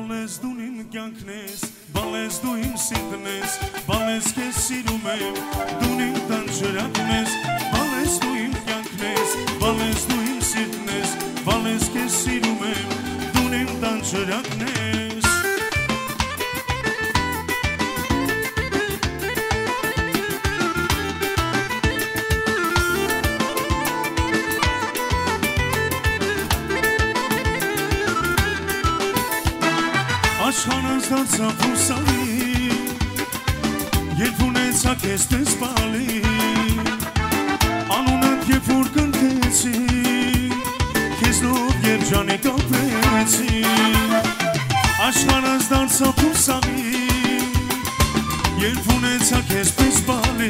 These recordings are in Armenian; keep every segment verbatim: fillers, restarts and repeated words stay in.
Բալես դու իմ կյանքն ես, բալես դու իմ սիրտն ես, բալես քեզ սիրում եմ, դու իմ տանջրակն ես, բալես դու իմ կյանքն ես, բալես դու իմ սիրտն ես, բալես քեզ սիրում եմ, դու իմ տանջրակն ես։ Աշխանս դարձավ հուսալի, երբ ունեցա քեզ տեսպալի, անունդ երբ որ կնքեցի, քեզնով երջանիկ ապրեցի։ Աշխանս դարձավ հուսալի, երբ ունեցա քեզ տեսպալի,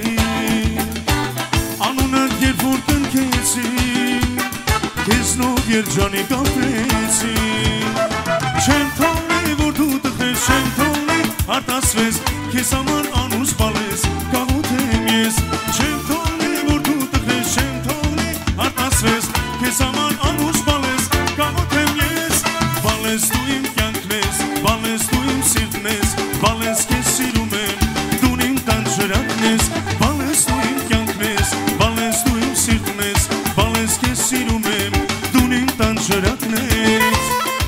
անունդ երբ որ կնքեցի, քեզնով երջանիկ ապրեցի։ Չեմ թողնի որ դու տխրես, չեմ թողնի արտասվես, քեզ համար անուշ բալես, կաղոտ եմ ես։ Չեմ թողնի որ դու տխրես, չեմ թողնի արտասվես, քեզ համար անուշ բալես, կաղոտ եմ ես։ Բալես դու իմ կյանքն ես, բալես դու իմ սիրտն ես, բալես քեզ սիրում եմ, դու իմ տանջրակն ես, բալես դու իմ կյանքն ես, բալես դու իմ սիրտն ես, բալես քեզ սիրում եմ, դու իմ տանջրակն ես։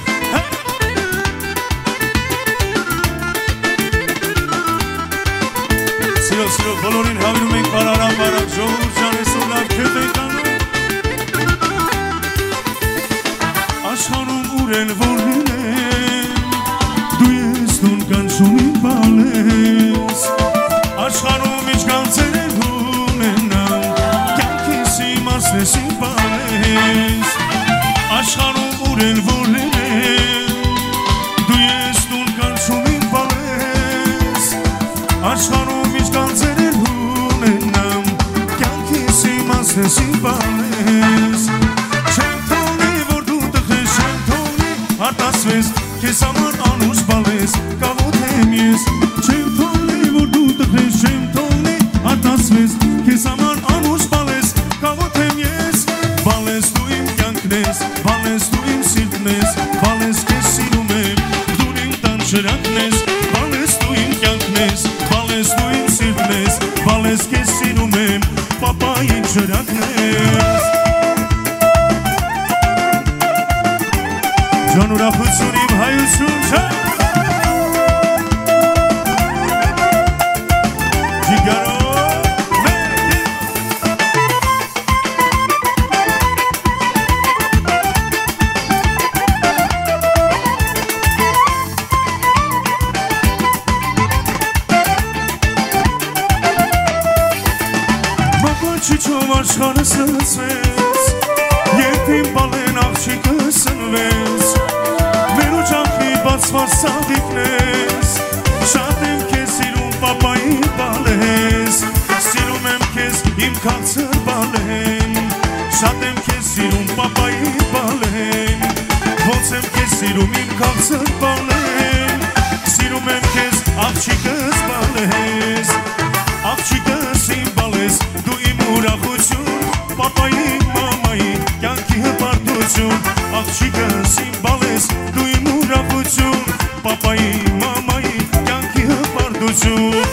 Սիրով սիրով բոլորին հավինում ենք բարարան բարակ ժողովուրդ ջանես ու լավ քեզ ենք անում։ Աշխարհում ուրել որ լինեմ, դու ես դուն կանչում իմ բալես, աշխարհում ինչ կանցեր ունենամ, կյանքիս իմաստ ես իմ բալես, աշխարհում ուրել որ լինեմ, դու ես դուն կանչում իմ բալես, աշխարհում ինչ կանցեր ունենամ, կյանքիս իմաստ ես իմ բալես։ Չեմ թողնի որ դու տխրես, չեմ թողնի արտասվես, քեզ համար անուշ բալես, կաղոտ եմ ես։ Չեմ թողնի որ դու տխրես, չեմ թողնի արտասվես, քեզ համար անուշ բալես, կաղոտ եմ ես։ Բալես դու իմ կյանքն ես, բալես դու իմ սիրտն ես, բալես քեզ սիրում եմ, դու իմ տանջրակն ես, բալես դու իմ կյանքն ես, բալես դու իմ սիրտն ես, բալես քեզ սիրում եմ, պապայի ջրակն ես։ Ջան ուրախություն իմ հայություն չէ, ջիգարո Չիչով աշխարհը սրծվեց, երբ իմ բալեն աղջիկը սնվեց, մեր ուջախի բացված սաղիքն ես, շատ եմ քեզ սիրում պապայի բալես, սիրում եմ քեզ իմ քաղցր բալեն, շատ եմ քեզ սիրում պապայի բալեն, ոնց եմ քեզ սիրում իմ քաղցր բալեն, սիրում եմ քեզ աղջիկս բալես, աղջիկս իմ բալես, դու իմ ուրախություն, պապայի, մամայի, կյանքի հպարտություն, աղջիկս իմ բալես, դու իմ ուրախություն, պապայի, մամայի, կյանքի հպարտություն։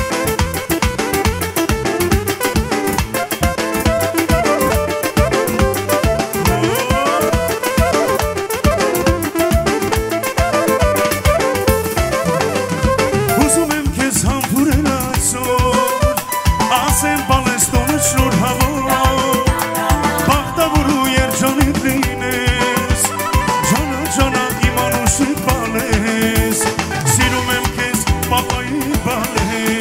Ուզում եմ քեզ համբուրել այսօր, ասեմ բալես տոնը շնորհավոր, բախտավոր ու երջանիկ լինես, ջանա ջանա իմ անուշի բալես, սիրում եմ քեզ պապայի բալես,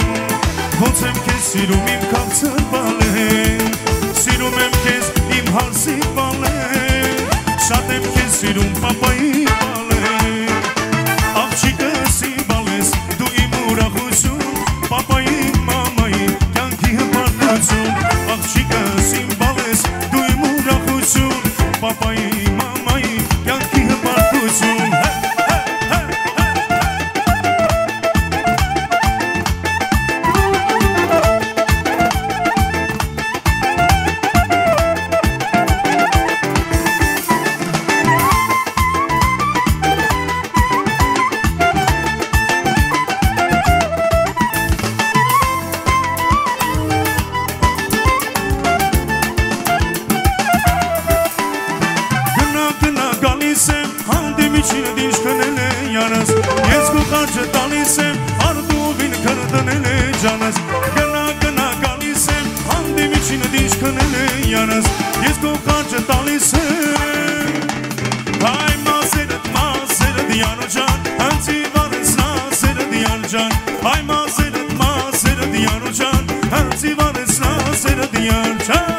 janës Jes ku ka që talisem Arduvin kërdënele janës Gëna gëna kalisem Andimi që në dishkënele janës Jes ku ka që talisem Haj mazeret mazeret janë gjan Anci varës nazeret janë gjan Haj mazeret mazeret janë gjan Anci varës nazeret janë gjan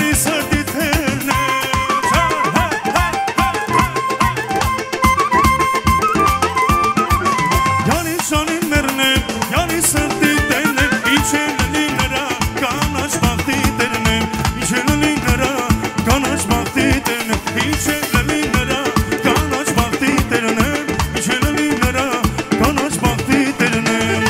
յանի սրտի թերն եմ յանի շանին մերն եմ յանի սրտի տերն եմ ինչ է լնի նրա կանաչ բախտի տերն եմ ինչ է լնի նրա կանաչ բախտի տերն եմ ինչ է լնի նրա կանաչ բախտի տերն եմ ինչ է լնի նրա կանաչ բախտի տերն եմ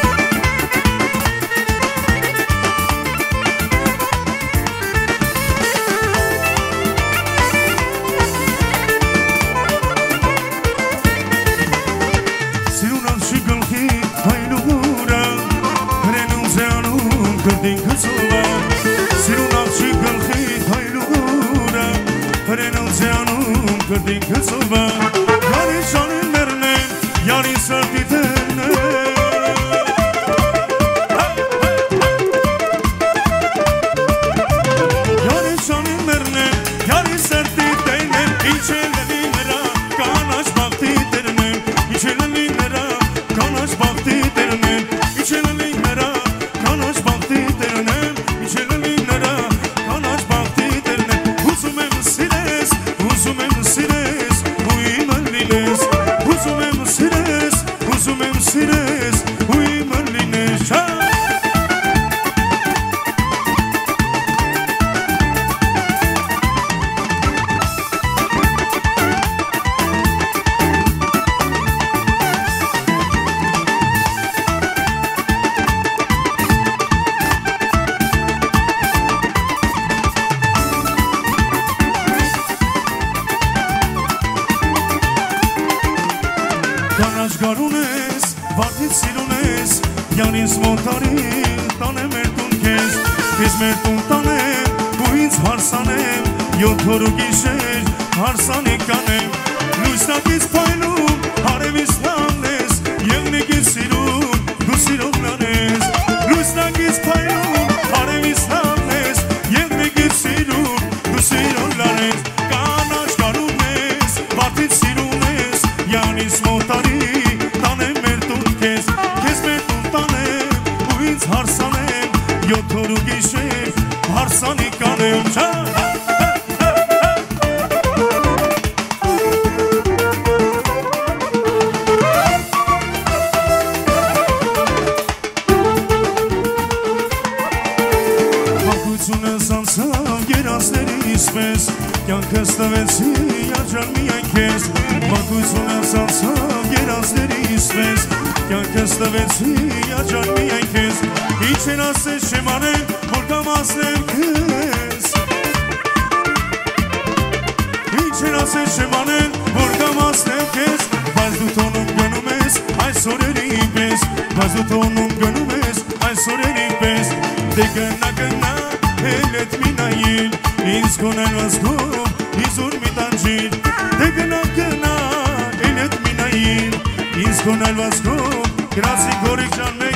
Կրդին կծովա Սիրուն աղջի գլխի թայլուրա Հրենալ ձյանում կրդին կծովա Յանի շանին մերն եմ յանի սրտի թերն եմ Յանի շանին մերն եմ յանի սրտի թերն եմ Ինչ է լնի նրա կանաչ բախտի տերն եմ Ինչ է լնի նրա կանաչ բախտի տերն եմ Ինչ է լնի նրա կանաչ բախտի տերն եմ Ինչ է լնի նրա կանաչ բախտի տերն եմ Ուզում եմ սիրես, ուզում եմ սիրես ու իմը լինես Ուզում եմ սիրես, ուզում եմ սիրես ու իմը լինես Կանաչ գարուն ես, վարդից սիրուն ես Յանից մոտարի տանեմ մեր տուն կեզ Կեզ մեր տուն տանեմ ու ինձ հարսանեմ Յոթ հոր ու գիշեր հարսանի կանեմ Լույսնակից պայնում հարևից լավն ես Եղնիկից սիրուն դու սիրողնան ես Լույսնակից պայնում հարևից լավն ես Եղնիկից սիրուն դու սիրողնան ես Կանաչ գարուն ես, վարդից սիրուն ես Յանից մոտարի տանեմ մեր տուն կեզ Կեզ մեր տուն տանեմ ու ինձ հարսանեմ Յոթ հոր ու գիշեր հարսանի կանեմ Մանկությունս անցավ երազներիս պես Կյանքս տվեցի աջան միայն քեզ Մանկությունս անցավ երազներիս պես Կյանքս տվեցի աջան միայն քեզ Ինչ են ասես չեմ անեմ, որ կամացնեմ քեզ Ինչ են ասես չեմ անեմ, որ կամացնեմ քեզ Բայց դու տոնում գնում ես այս օրերի պես Բայց դու տոնում գնում ես այս օրերի պես Դե գնա գնա էլ էտ մի նայիլ Ինձ գոնան վազգով իզուր մի տանջիլ Դե գնա գնա էլ էտ մի նայիլ Ինձ գոնան վազգով գրացի գորիկ ճան մեկ